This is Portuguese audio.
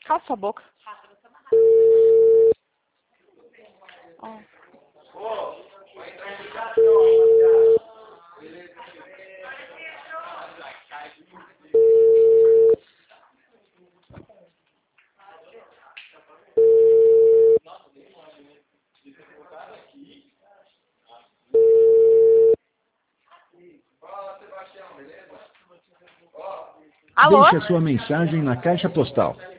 Cala sua boca. Ó. Alô? Deixe a sua mensagem na caixa postal.